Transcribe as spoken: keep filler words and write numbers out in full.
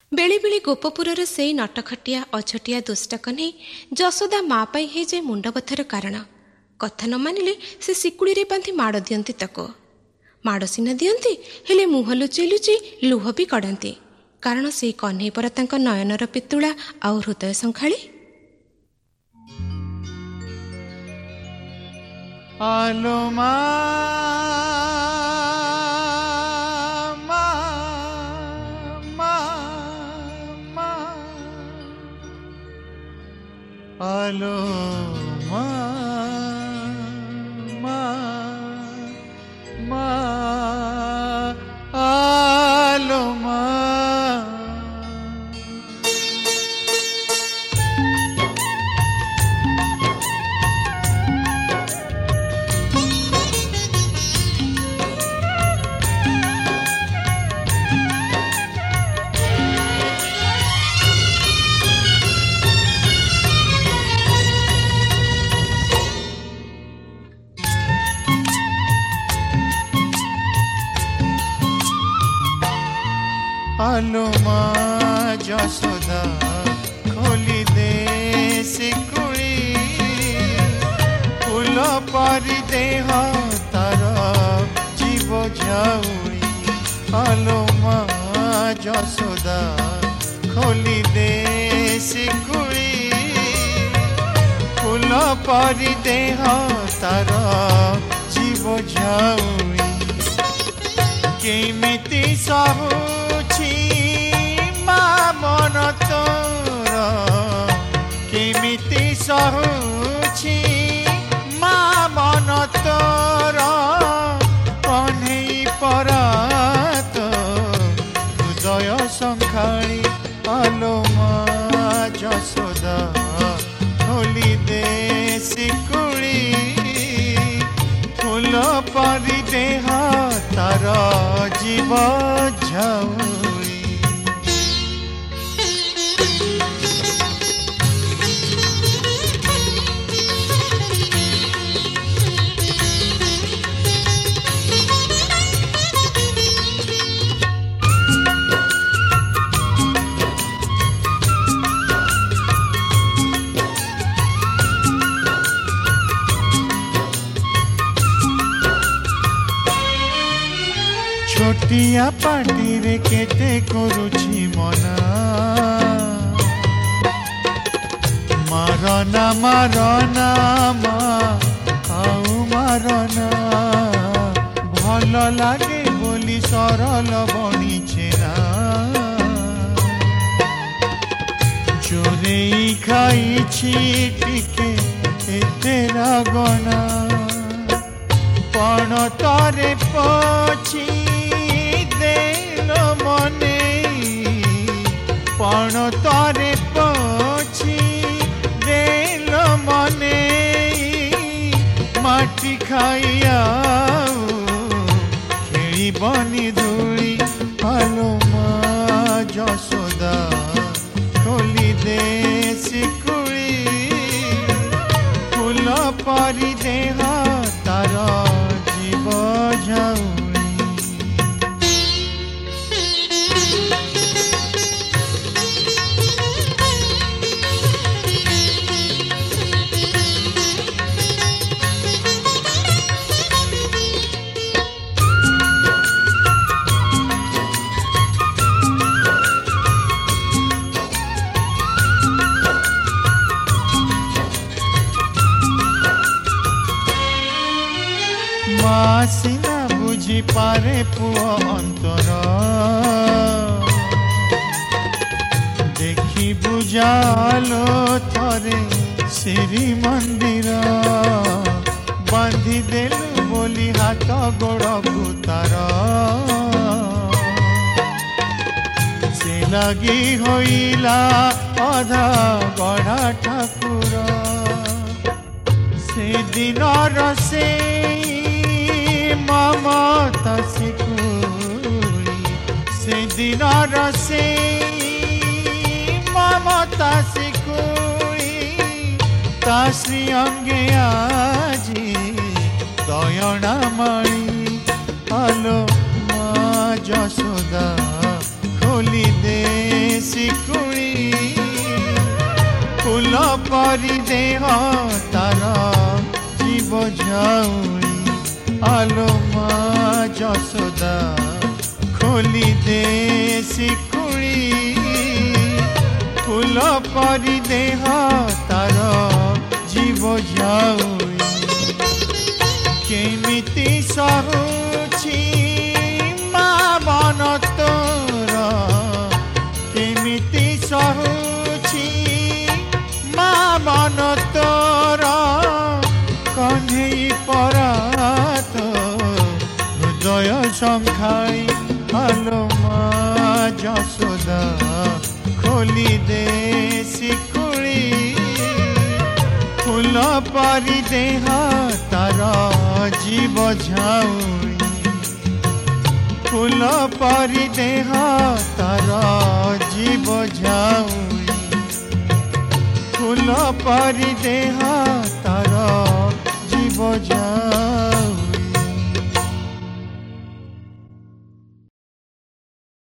बेले बेले गोपपुरर से नटखटिया अछटिया दुष्टक नहीं यशोदा माँ पाई है जे मुंडबथर कारण। कथा न मानिले से शिकुड़ी बांधि माड़ दियंती ताको। माड़ सिना दियंती हेले मुह लुचेई लुचेई लुह भी कड़ाती, कारण से कन्हई पर तांक नयनर पितुला आउ हृदय संखाड़ी। आलो मा मा मा मा आलो मा मा मा आलो मा। आलो माँ यशोदा खोली दे शिकुड़ी, फूल पारी देह तार जीव झाउड़ी। आलो माँ यशोदा खोली दे शिकुड़ी, फूल पारी देह तार जीव झाउड़ी। केमिति सहु मन तोर केमिति सहुछि मा मन तोर, कन्हई परात हृदय संखाड़ी। आलो माँ यशोदा खोली दे शिकुड़ी, फूल परी देह तार जीव झाउड़ी। छोटिया पाटी रे केते करुछि मना, मारना मारना मा आउ मारना। भल लागे बोली सरल बणीछे ना, चोरेई खाइछि टिके एते रागना। पण तारे पछि मने पण तारे पछि देल मने, माटी खाइया खेली बनी धूली। आलो माँ यशोदा खोली दे शिकुड़ी, फूल परी देह तार जीव झाउड़ी। सिना बुझी पारे पुओ अंतर, देखी बुझालो थरे श्री मंदिर। बांधी देलु बोली हाथ गोड़ भूतार, से लगी होइला अधा गढ़ा ठाकुर। से दिन रसे ममता शिकुड़ी, से दिन रसे ममता शिकुड़ी। ता श्री अंगे आजी दयना मणि। आलो माँ यशोदा खोली दे परि देह तार जीव झाउरी आलो माँ जसोदा खोली दे शिकुड़ी फूल परि देह तार जीव झाउरी केमिति सहुछि माँ मन तोर केमिति सहुछि माँ मन तोर कन्हई परात हृदय संखाई आलो माँ जसोदा खोली दे शिकुड़ी फूल परि देह तार जीव झाउरी फूल परि देह तार जीव झाउरी फूल परि देह तार